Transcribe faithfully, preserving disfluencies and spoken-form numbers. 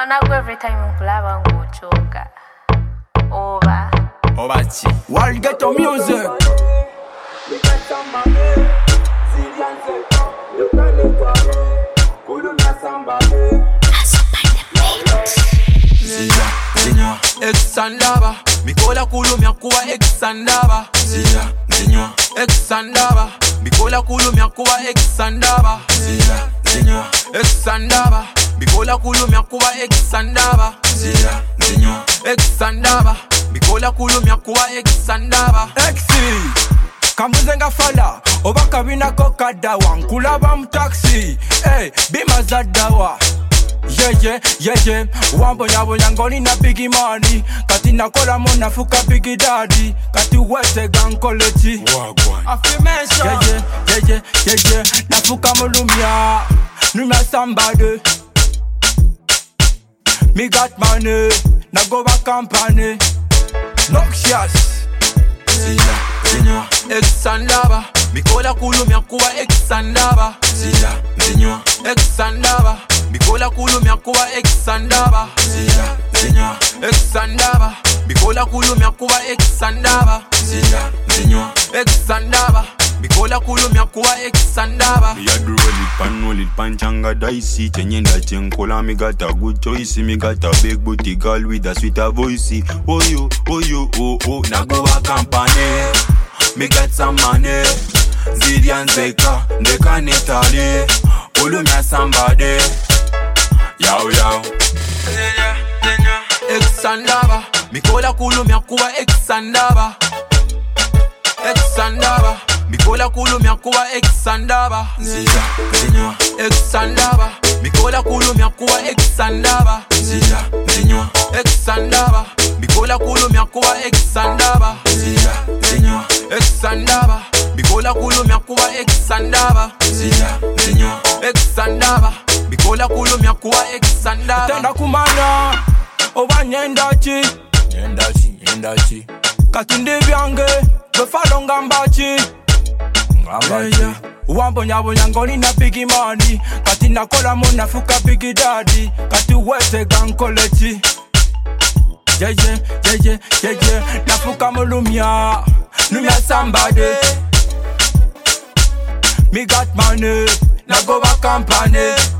Mana go every time nkulaba ngochoka. Over. Over chi. World ghetto music. We got some money. Syrian sector. You can live for me. Kulumia somebody. Zia, zinywa, ex-sandaba. Mikola kulumia kuwa ex-sandaba. Zia, zinywa, ex-sandaba. Mikola kulumia kuwa ex-sandaba. Zia, zinywa, ex-sandaba. Mikola kulumia kuwa ex-sandaba. Zia, zinywa, ex-sandaba. Mikola kulumia kuwa ex-sandaba. Exi, kambuzenga fala. Obaka bina kokadawa. Nkulaba mtaxi. Hey, bima za dawa. Yeah, yeah, yeah, yeah. Wambo nyabo nyangoni na bigi money. Kati nakola mo nafuka bigi daddy. Kati wete gankoleti. Wagwan affirmation. Yeah, yeah, yeah, yeah, yeah, yeah. Nafuka mulumia. Numia somebody. Me got money. Na go back company. Noxious. Zia, zinywa, ex-sandaba. Mikola kulumia kuwa ex-sandaba. Zia, zinywa, ex-sandaba. Mikola kulumia kuwa ex-sandaba. Zia, zinywa, ex-sandaba. Mikola kulumia kuwa ex-sandaba. Zia, zinywa, ex-sandaba. Mikola kulumia kuwa ex-sandaba. Me a do roll it pan, roll it pan, changa dicey. Chenye nda chenkola, me got a good choice. Me got a big booty girl with a sweeter voice. Oh yo, oh yo, oh oh. Na go a company. Me got some money. Zidian zeka, ndeka netali. Kulumia somebody. Yow yow. Zinya, zinya, ex-sandaba. Mikola kulumia kuwa ex-sandaba. Ex-sandaba. Mikola kulumia kuwa ex-sandaba. Zia, zinywa, ex-sandaba. Mikola kulumia kuwa ex-sandaba. Zia, zinywa, ex-sandaba. Mikola kulumia kuwa ex-sandaba. Zia, zinywa, ex-sandaba. Mikola kulumia kuwa ex-sandaba. Zia, zinywa, ex-sandaba. Mikola kulumia kuwa ex-sandaba. Tenda kumana oba nyendachi. Nyendachi, nyendachi. Katinde byange befalonga mbachi. Mbachi. Wambo nyabo nyangoni na bigi money. Kati nakola mo nafuka bigi daddy. Kati wete gankoleti. Yeah, yeah, yeah, yeah, yeah, yeah. Nafuka mulumia. Numia somebody. Me got money. Na go back company.